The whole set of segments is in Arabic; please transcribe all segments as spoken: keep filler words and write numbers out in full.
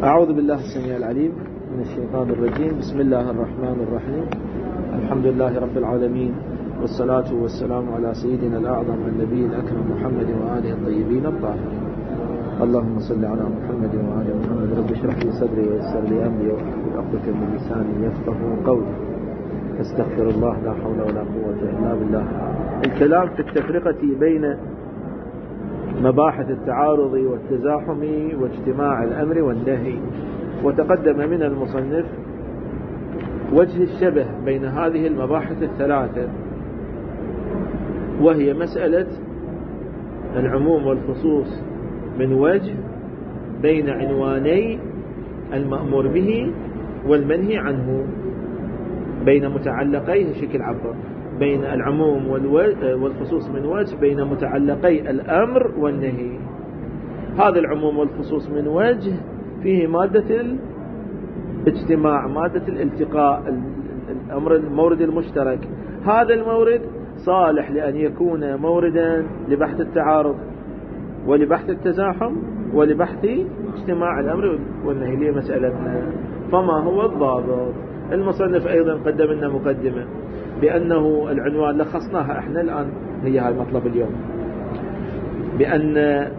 أعوذ بالله السميع العليم من الشيطان الرجيم. بسم الله الرحمن الرحيم. الحمد لله رب العالمين، والصلاة والسلام على سيدنا الأعظم النبي الأكرم محمد وآله الطيبين الطاهرين. اللهم صل على محمد وآل محمد. رب اشرح لي صدري ويسر لي أمري واحلل عقدة من لساني يفقهوا قولي. استغفر الله، لا حول ولا قوة إلا بالله. الكلام في التفرقة بين مباحث التعارض والتزاحم واجتماع الأمر والنهي، وتقدم من المصنف وجه الشبه بين هذه المباحث الثلاثة، وهي مسألة العموم والخصوص من وجه بين عنواني المأمور به والمنهي عنه، بين متعلقيه شكل عبر بين العموم والخصوص من وجه بين متعلقي الأمر والنهي. هذا العموم والخصوص من وجه فيه مادة الاجتماع، مادة الالتقاء، الأمر المورد المشترك. هذا المورد صالح لأن يكون موردا لبحث التعارض ولبحث التزاحم ولبحث اجتماع الأمر والنهي. ليه مسألتنا؟ فما هو الضابط؟ المصنف أيضا قدم لنا مقدمة بأنه العنوان لخصناها احنا الآن، هي هذا مطلب اليوم، بأن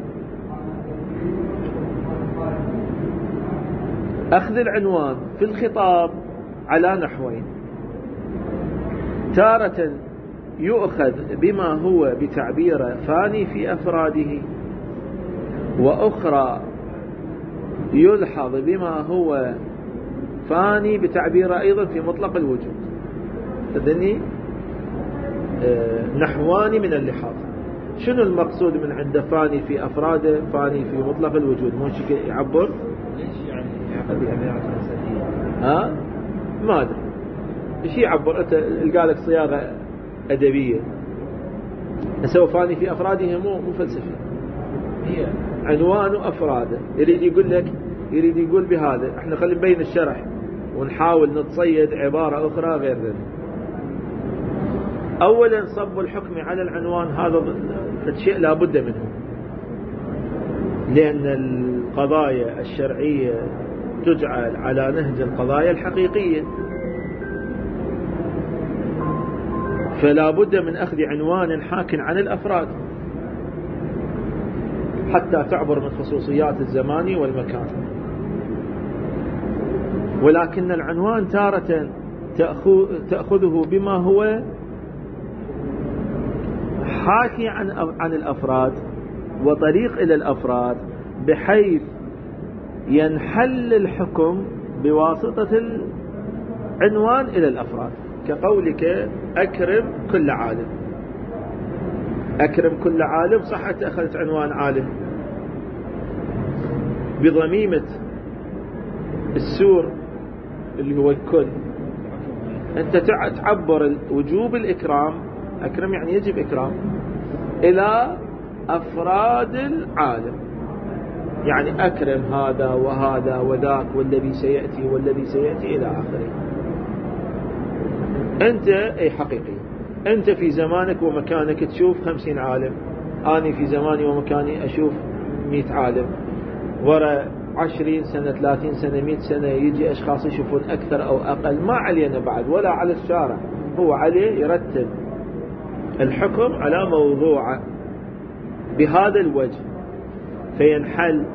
أخذ العنوان في الخطاب على نحوين: تارة يؤخذ بما هو بتعبير فاني في أفراده، وأخرى يلحظ بما هو فاني بتعبير أيضا في مطلق الوجود. تدني نحوان من اللحاظ. شنو المقصود من عند فاني في أفراده، فاني في مطلق الوجود؟ مو شيء يعبر؟ ليش يعني يعبر بعبارات فلسفية؟ ها؟ ما أدري إيش يعبر. أنت قالك صياغة أدبية، نسوي فاني في أفراده مو مو فلسفي، هي عنوان أفراده. يريد يقول لك، يريد يقول بهذا احنا خلينا نبين الشرح ونحاول نتصيد عبارة أخرى غير ذلك. أولا صب الحكم على العنوان، هذا الشيء لا بد منه، لأن القضايا الشرعية تجعل على نهج القضايا الحقيقية، فلا بد من أخذ عنوان حاك عن الأفراد حتى تعبر من خصوصيات الزمان والمكان. ولكن العنوان تارة تأخذه بما هو حاكي عن عن الأفراد وطريق إلى الأفراد، بحيث ينحل الحكم بواسطة العنوان إلى الأفراد. كقولك أكرم كل عالم، أكرم كل عالم، صح أنت أخذت عنوان عالم بضميمة السور اللي هو الكل، أنت تعبر وجوب الإكرام، أكرم يعني يجب إكرام، إلى أفراد العالم، يعني أكرم هذا وهذا وذاك والذي سيأتي والذي سيأتي إلى آخره. أنت أي حقيقي، أنت في زمانك ومكانك تشوف خمسين عالم، أنا في زماني ومكاني أشوف مئة عالم، وراء عشرين سنة ثلاثين سنة مئة سنة يجي أشخاص يشوفون أكثر أو أقل. ما علينا بعد ولا على الشارع، هو عليه يرتب الحكم على موضوعه بهذا الوجه، فينحل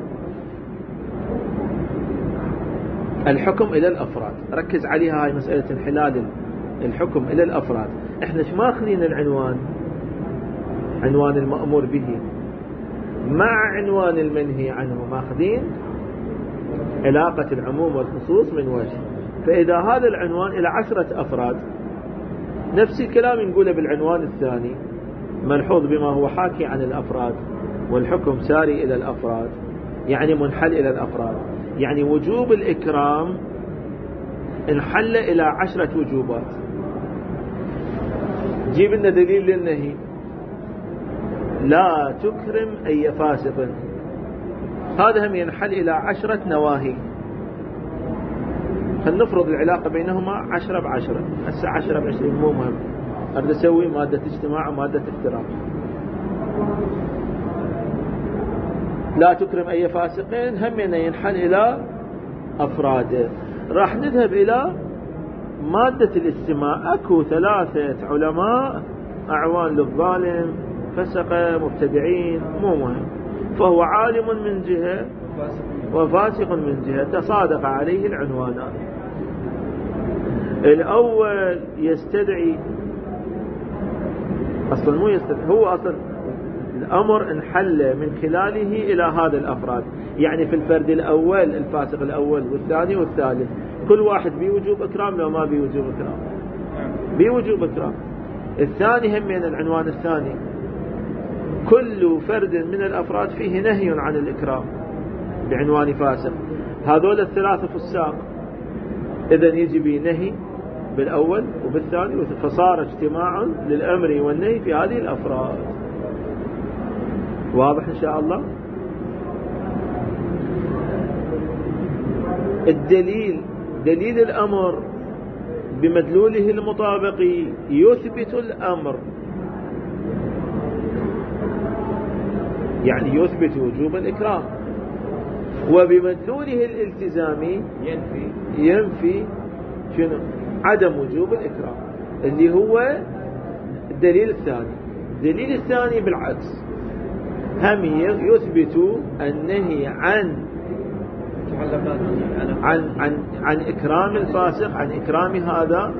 الحكم إلى الأفراد. ركز عليها هاي مسألة انحلال الحكم إلى الأفراد. احنا ما أخذين العنوان، عنوان المأمور به مع عنوان المنهي عنه، ماخذين علاقة العموم والخصوص من وجه. فإذا هذا العنوان إلى عشرة أفراد، نفس الكلام نقوله بالعنوان الثاني، ملحوظ بما هو حاكي عن الأفراد والحكم ساري إلى الأفراد، يعني منحل إلى الأفراد، يعني وجوب الإكرام انحل إلى عشرة وجوبات. جيب لنا دليل للنهي: لا تكرم أي فاسق. هذا هم ينحل إلى عشرة نواهي. فلنفرض العلاقة بينهما عشرة بعشرة، هسه عشرة بعشرين مو مهم، أريد أسوي مادة اجتماع ومادة افتراق. لا تكرم أي فاسقين هم ينحل إلى أفراده. راح نذهب إلى مادة الاستماع. أكو ثلاثة علماء أعوان للظالم، فسقة، مبتدعين، مو مهم. فهو عالم من جهة وفاسق من جهة، تصادق عليه العنوانان. الأول يستدعي، أصلا مو يستدعي، هو أصلا الأمر انحل من خلاله إلى هذا الأفراد. يعني في الفرد الأول الفاسق الأول والثاني والثالث، كل واحد بوجوب إكرام لو ما بوجوب إكرام؟ بوجوب إكرام. الثاني هم من العنوان الثاني، كل فرد من الأفراد فيه نهي عن الإكرام بعنوان فاسق. هذول الثلاثة فساق، إذن يجي بنهي بالأول وبالثاني، فصار اجتماع للأمر والنهي في هذه الأفراد. واضح إن شاء الله؟ الدليل، دليل الأمر بمدلوله المطابقي يثبت الأمر، يعني يثبت وجوب الإكرام، وبمدلوله الالتزامي ينفي ينفي شنو؟ عدم وجوب الإكرام، اللي هو الدليل الثاني. الدليل الثاني بالعكس، هم يثبت النهي عن عن عن عن إكرام الفاسق، عن إكرام هذا،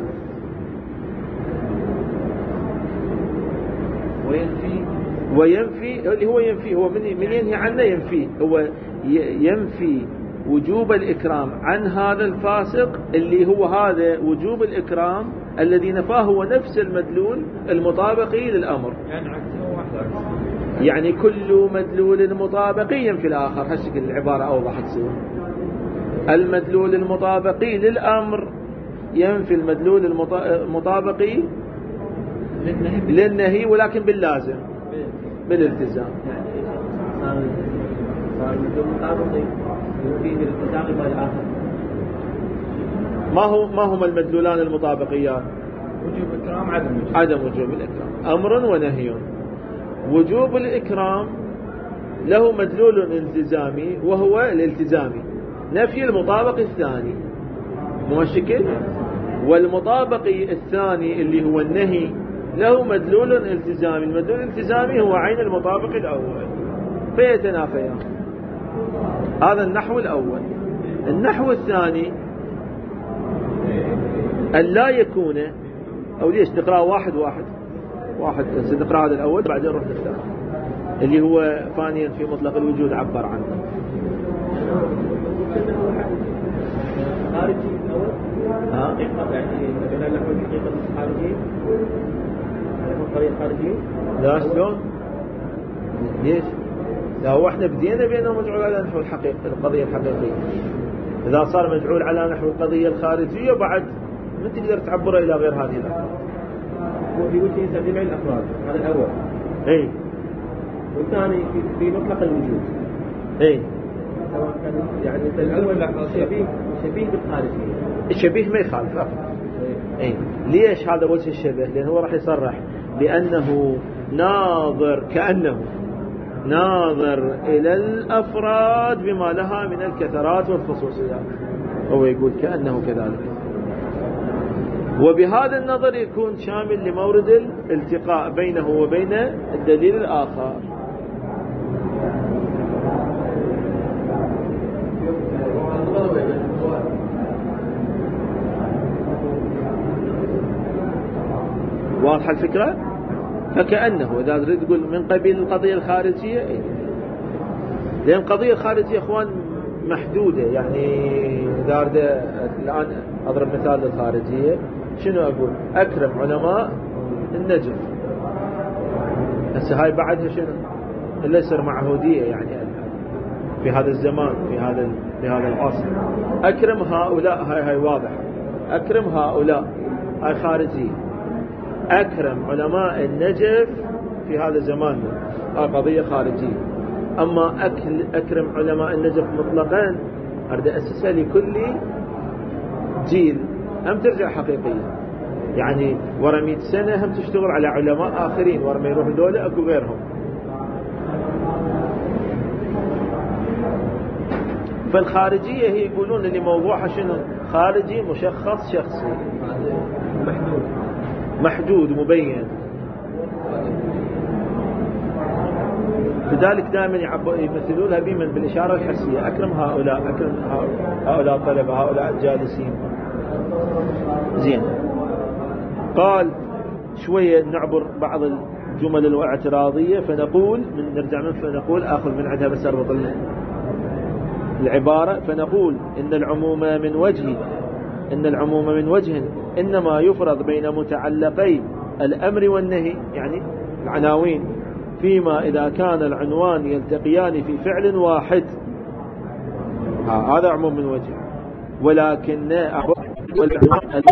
وينفي وينفي اللي هو ينفي، هو من من ينهي عنه ينفي، هو ينفي وجوب الإكرام عن هذا الفاسق، اللي هو هذا وجوب الإكرام الذي نفاه هو نفس المدلول المطابقي للأمر. يعني عكسه واحد عكسه، يعني كل مدلول مطابقي ينفي الآخر. هالشكل العبارة أوضح تصير. المدلول المطابقي للأمر ينفي المدلول المطابقي للنهي، ولكن باللازم بالالتزام. صار صار المدلول المطابقي ينفي بالالتزام مع الآخر. ما هو ما هما المدلولان المطابقيان؟ وجوب الإكرام، عدم وجوب عدم وجوب الإكرام، أمر ونهي. وجوب الإكرام له مدلول التزامي وهو الالتزامي، نفي المطابق الثاني، مو هالشكل؟ والمطابق الثاني اللي هو النهي له مدلول التزامي، المدلول الالتزامي هو عين المطابق الأول، فيتنافيان. هذا النحو الأول. النحو الثاني أن لا يكون، أو ليش تقرأ واحد واحد واحد نقرأ هذا الأول بعدين نروح للثاني اللي هو ثانيا في مطلق الوجود عبر عنه. خارجي الأول ها؟ يعني مثلا نحو الحقيقة الخارجية، نحو الطريق الخارجية. لا شلون؟ ليش؟ لا هو احنا بدينا بأنه مجعول على نحو الحقيقة، القضية الحقيقية. إذا صار مجعول على نحو القضية الخارجية بعد ما تقدر تعبره إلى غير هذه الأفراد. هو في وجه جميع الأفراد، هذا الأول. إيه. والثاني في, في مطلق الوجود. إيه. سواء كان يعني الأول شبيه شبيه بالخارجية. الشبيه ما يخالف أفضل. إيه. ليش هذا وجه الشبه؟ لأنه هو راح يصرح بأنه ناظر، كأنه ناظر إلى الأفراد بما لها من الكثرات والخصوصيات. هو يقول كأنه كذلك، وبهذا النظر يكون شامل لمورد الالتقاء بينه وبين الدليل الآخر. واضح الفكرة؟ فكأنه إذا تريد تقول من قبيل القضية الخارجية، لأن القضية الخارجية إخوان محدودة. يعني إذا أريد الآن أضرب مثال للخارجية، شنو أقول؟ أكرم علماء النجف. هسه هاي بعدها شنو؟ اللي يصير معهودية يعني في هذا الزمان، في هذا في هذا العصر. أكرم هؤلاء، هاي هاي واضح. أكرم هؤلاء، هاي خارجية. أكرم علماء النجف في هذا زماننا، هاي قضية خارجية. أما أكل أكرم علماء النجف مطلقا أريد أسسها لكل جيل، هم ترجع حقيقية. يعني ورا مئة سنة هم تشتغل على علماء آخرين، ورا ما يروحوا دولة أكو غيرهم. فالخارجية هي يقولون اللي موضوعها شنو؟ خارجي مشخص شخصي محدود محدود مبين. لذلك دائما يمثلونها بمن؟ بالإشارة الحسية. أكرم هؤلاء، أكرم هؤلاء الطلبة، هؤلاء الجالسين. زين. قال شوية نعبر بعض الجمل الاعتراضية فنقول من نرجع من فنقول آخذ من عندها بس أربط العبارة. فنقول إن العموم من وجه إن العموم من وجه إنما يفرض بين متعلقي الأمر والنهي، يعني العناوين، فيما إذا كان العنوان يلتقيان في فعل واحد. هذا عموم من وجه. ولكن والعنوان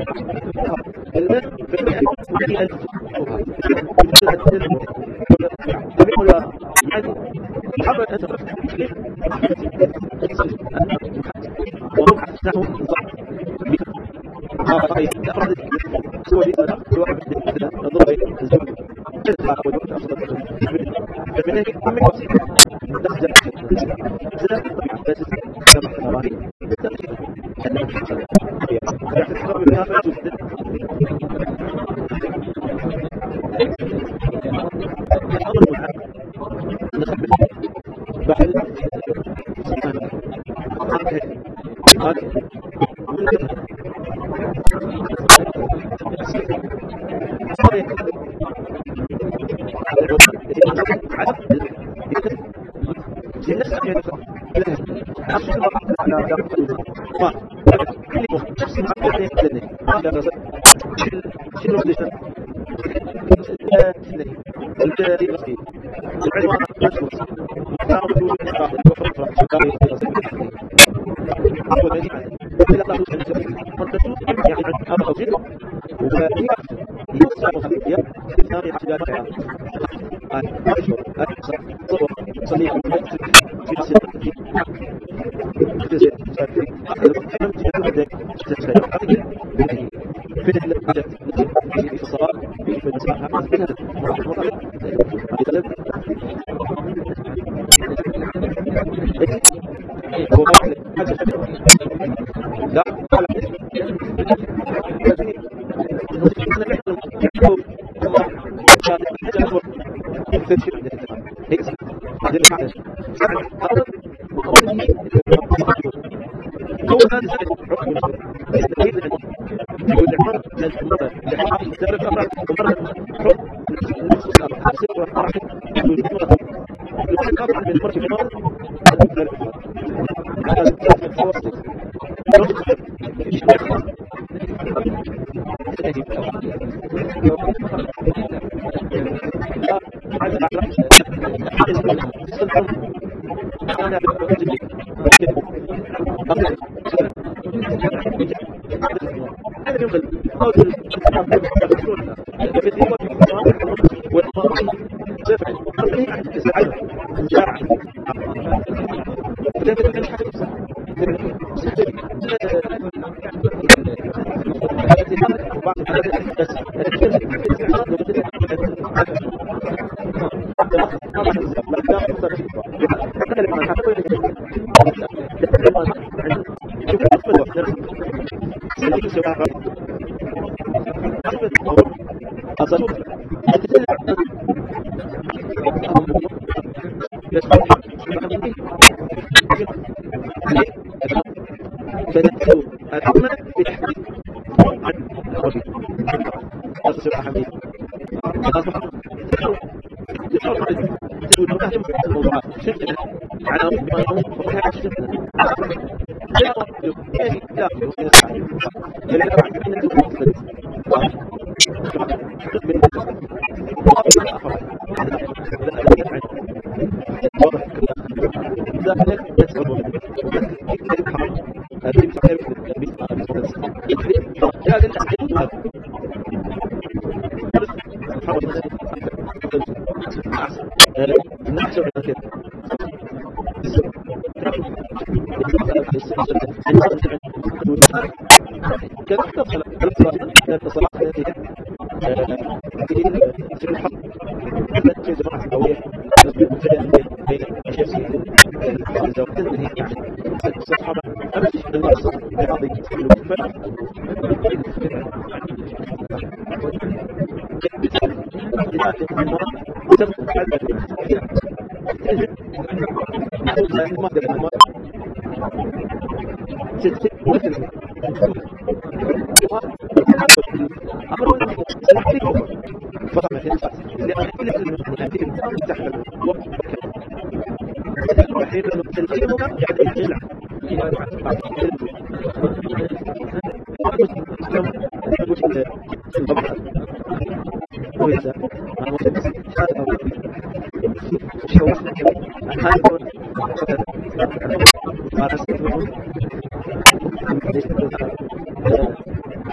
Thank you.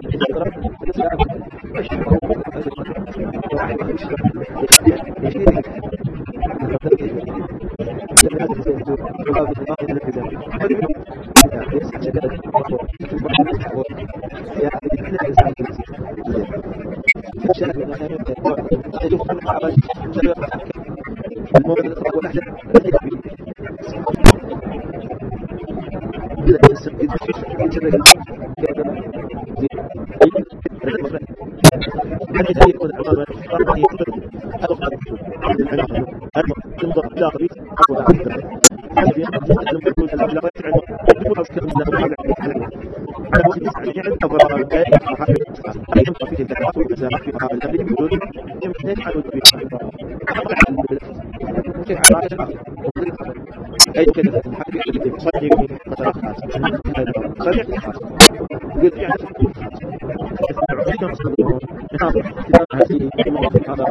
أي كلمة الحق اللي تصدق في قطرات صدق قلت يعني عندنا مصدر هذه المواقف هذا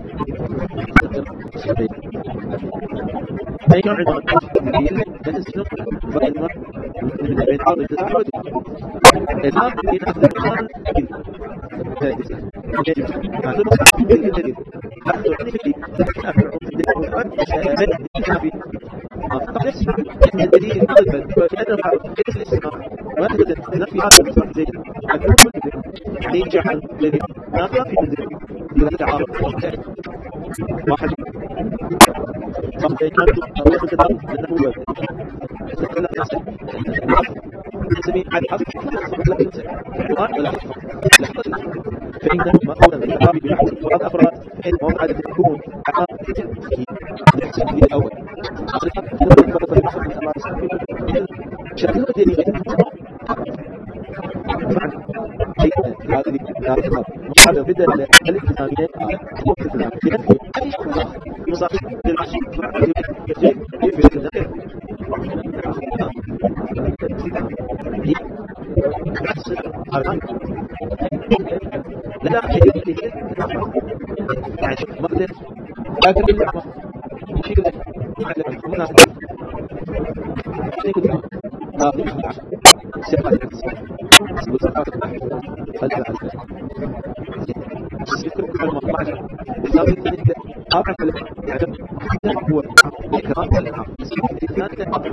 أي كان عندنا تنسل فإن من بين بعض التساعد إذا في أكثر من يجب هذا مصدر الجديد أخذ عني في نفسي الدليل الأول فكأنه كيف الاستثناء واحدة نفي هذا المصدر زي يعني جعل الذي نافع في الدليل إذا تعارض واحد صح كانت الرئيس الكتاب أنه هو يتكلم نسميه عن حظ لا ينسى ولا فإن ما قولا بالعربي بنحو بعض أفراد فإن موقع تكون عقاب في الأول شكله دليل هذه هذه مصادر بدل الالتزامية لأنه مصادر للعشي كيف يمكن لا لا يعني مقدر لكن بالعمل شيء كذا على مناسب شيء كذا هذه سبعة سبعة خلفها ذكر كل المطلع لازم تنتبه أعرف العجب هو إكرام الإكرام إثنان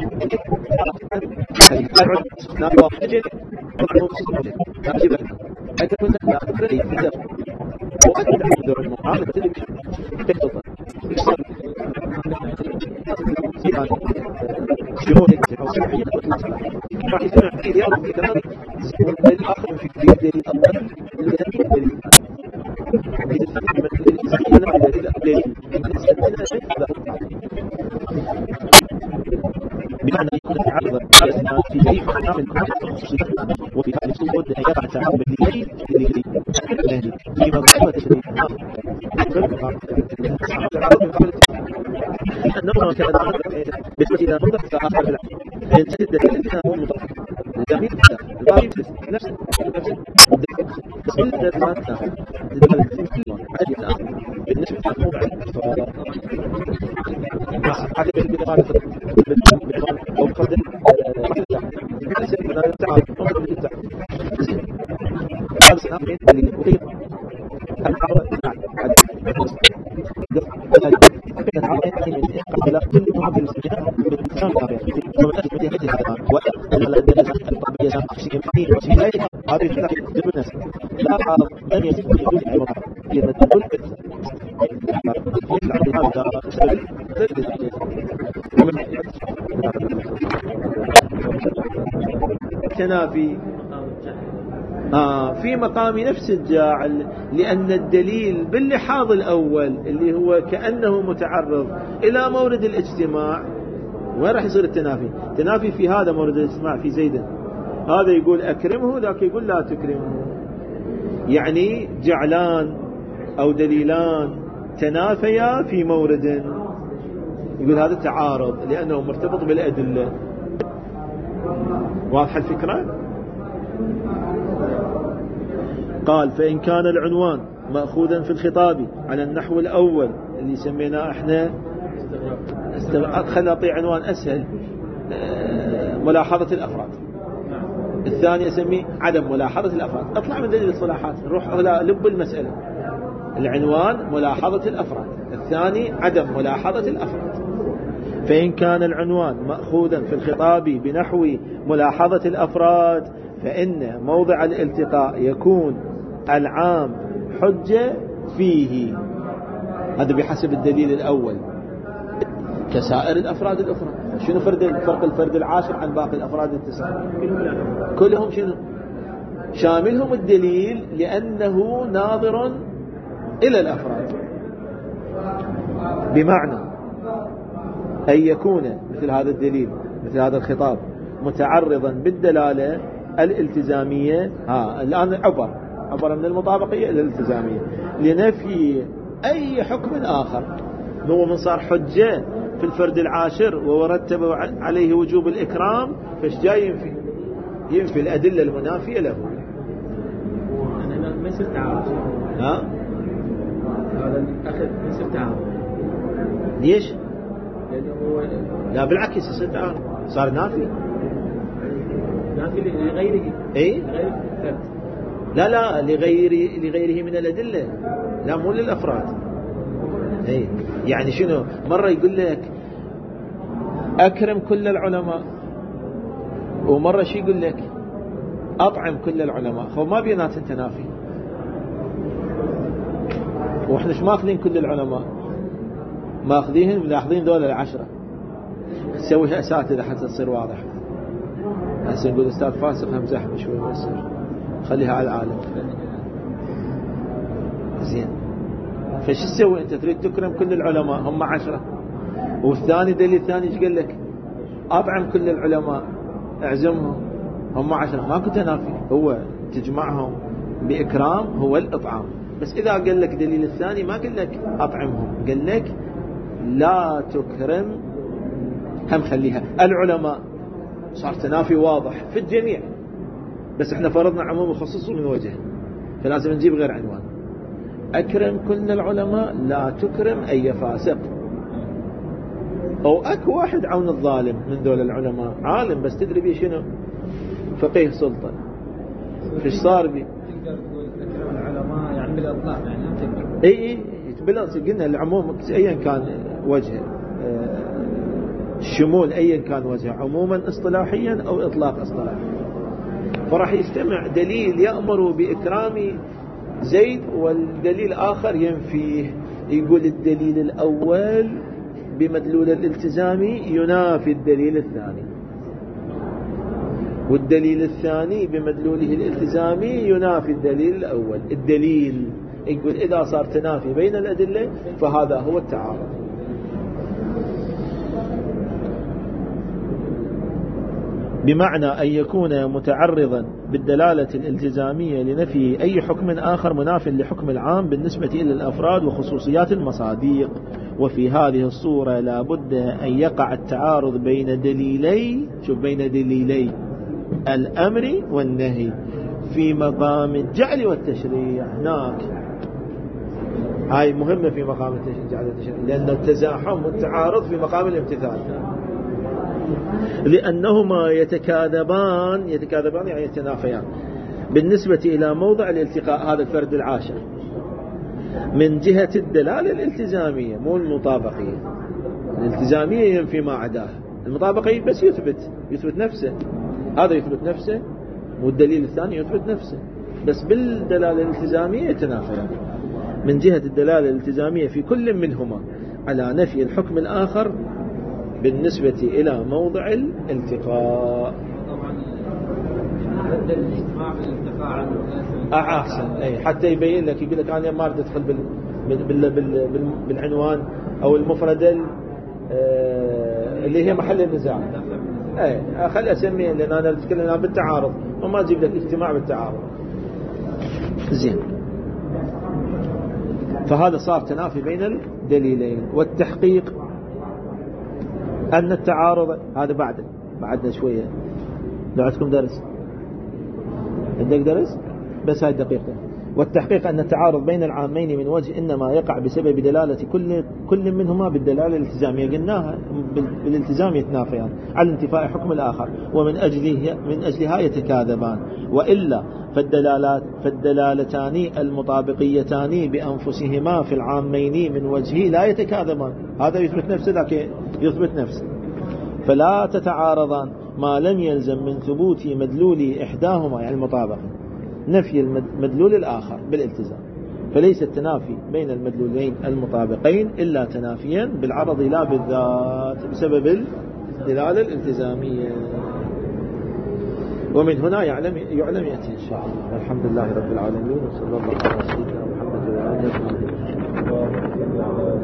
العجب نابوا جد وعنو سجد نجيب هذا كنا نأخذ لي كذا وأكيد نقدر المعاملة تلك تكتب سيان شهود سبعين راح يسمع في رياض في كلام الآخر في كبير الأول الذي بمعنى يكون التعرض على الناس في جريمة عامل وفي هذه الصورة يقع التعرض بالليل بالليل فيما ضمن تشريع أنه كان بالنسبة إلى نظر فآخر بالعكس فإن تجد الذين هو مضر الجميل الغالب نفس نفس بس كل الذات تاخذ عادي الآن بالنسبة للموضوع حاجة بالغالب أو قدر هذا السنة اللي مخيط العرض قبل كل معبر المسلمين بالإنسان طبيعي ومن أجل مدينة هذا وأن الدرجة الطبيعية شيء كثير وفي ذلك هذه الفكرة ضمن الناس لا حاضر لن يزيد في وجود العوض إذا تقول يطلع بهذا السبب تنافي آه في مقام نفس الجاعل لأن الدليل باللحاظ الأول اللي هو كأنه متعرض إلى مورد الاجتماع وين راح يصير التنافي؟ تنافي في هذا مورد الاجتماع في زيد، هذا يقول أكرمه ذاك يقول لا تكرمه، يعني جعلان أو دليلان تنافيا في مورد، يقول هذا تعارض لأنه مرتبط بالأدلة. واضح الفكرة؟ قال فإن كان العنوان مأخوذا في الخطاب على النحو الأول اللي سميناه احنا خلنا نعطي عنوان أسهل، ملاحظة الأفراد. الثاني أسميه عدم ملاحظة الأفراد. اطلع من دليل الصلاحات، نروح إلى لب المسألة. العنوان ملاحظة الأفراد، الثاني عدم ملاحظة الأفراد. فإن كان العنوان مأخوذا في الخطاب بنحو ملاحظة الأفراد فإن موضع الالتقاء يكون العام حجة فيه. هذا بحسب الدليل الأول كسائر الأفراد الأخرى. شنو فرق فرق الفرد العاشر عن باقي الأفراد التسعة؟ كلهم شنو؟ شاملهم الدليل لأنه ناظر إلى الأفراد، بمعنى أن يكون مثل هذا الدليل مثل هذا الخطاب متعرضا بالدلالة الالتزامية. ها الآن عبر عبر من المطابقية إلى الالتزامية لنفي أي حكم آخر. هو من صار حجة في الفرد العاشر ورتب عليه وجوب الإكرام، فايش جاي ينفي؟ ينفي الأدلة المنافية له. أنا ما يصير تعارض. ها؟ هذا الأخذ ما يصير تعارض. ليش؟ لأنه هو لا بالعكس يصير تعارض، صار نافي. نافي لغيره. إيه؟ لغير الفرد. لا لا لغير لغيره من الأدلة، لا مو للأفراد. إيه؟ يعني شنو؟ مرة يقول لك أكرم كل العلماء، ومرة شي يقول لك أطعم كل العلماء. خو ما بينات تنافي، وإحنا مش ماخذين كل العلماء، ماخذيهم ملاحظين دول العشرة. تسويها أساتذة حتى تصير واضح. هسه نقول أستاذ فاسق همزح شوي بس خليها على العالم. زين، فش تسوي أنت؟ تريد تكرم كل العلماء هم عشرة، والثاني دليل ثاني ايش قال لك؟ أطعم كل العلماء، اعزمهم هم عشرة. ما كنت نافي، هو تجمعهم بإكرام هو الإطعام. بس إذا قال لك دليل الثاني ما قال لك أطعمهم، قال لك لا تكرم، هم خليها العلماء. صار تنافي واضح في الجميع، بس احنا فرضنا عموم وخصوص من وجه، فلازم نجيب غير عنوان. أكرم كل العلماء لا تكرم أي فاسق. أو أكو واحد عون الظالم من دول العلماء، عالم بس تدري بيه شنو؟ فقيه سلطة. فيش صار بي؟ تقدر تقول أكرم العلماء يعني بالإطلاق، يعني ما تقدر. اي اي قلنا العموم ايا كان وجهه، الشمول ايا كان وجهه، عموما اصطلاحيا او اطلاق اصطلاحي. فراح يجتمع دليل يأمر بإكرام زيد والدليل آخر ينفيه. يقول الدليل الأول بمدلول الالتزامي ينافي الدليل الثاني، والدليل الثاني بمدلوله الالتزامي ينافي الدليل الأول. الدليل يقول إذا صار تنافي بين الأدلة فهذا هو التعارض. بمعنى أن يكون متعرضا بالدلالة الالتزامية لنفي أي حكم آخر مناف لحكم العام بالنسبة إلى الأفراد وخصوصيات المصاديق. وفي هذه الصورة لا بد أن يقع التعارض بين دليلي، شوف، بين دليلي الأمر والنهي في مقام الجعل والتشريع. هناك هاي مهمة في مقام الجعل والتشريع، لأن التزاحم والتعارض في مقام الامتثال، لأنهما يتكاذبان يتكاذبان يعني يتنافيان بالنسبة إلى موضع الالتقاء. هذا الفرد العاشر من جهة الدلالة الالتزامية مو المطابقية. الالتزامية ينفي ما عداه، المطابقية بس يثبت يثبت نفسه. هذا يثبت نفسه والدليل الثاني يثبت نفسه، بس بالدلالة الالتزامية يتنافيان من جهة الدلالة الالتزامية في كل منهما على نفي الحكم الآخر بالنسبة إلى موضع الالتقاء. طبعا رد الاجتماع بالالتقاء أحسن، أي حتى يبين لك، يقول لك أنا ما أريد أدخل بال بال بال بال بالعنوان أو المفردة اللي هي محل النزاع. أي خلي أسميه، لأن أنا أتكلم الآن بالتعارض وما أجيب لك اجتماع بالتعارض. زين، فهذا صار تنافي بين الدليلين. والتحقيق أن التعارض هذا بعد بعدنا شوية. لو عندكم درس، عندك درس بس هاي دقيقة. والتحقيق أن التعارض بين العامين من وجه إنما يقع بسبب دلالة كل كل منهما بالدلالة الالتزامية، قلناها بالالتزام يتنافيان على انتفاء حكم الآخر، ومن أجله من أجلها يتكاذبان، وإلا فالدلالات فالدلالتان المطابقيتان بأنفسهما في العامين من وجهه لا يتكاذبان. هذا يثبت نفسه لكن يثبت نفسه، فلا تتعارضان ما لم يلزم من ثبوت مدلول إحداهما يعني المطابقة نفي المدلول الآخر بالالتزام، فليس التنافي بين المدلولين المطابقين إلا تنافيا بالعرض لا بالذات بسبب الدلالة الالتزامية. ومن هنا يعلم يعلم يأتي إن شاء الله. الحمد لله رب العالمين، وصلى الله على سيدنا محمد وعلى آله وصحبه.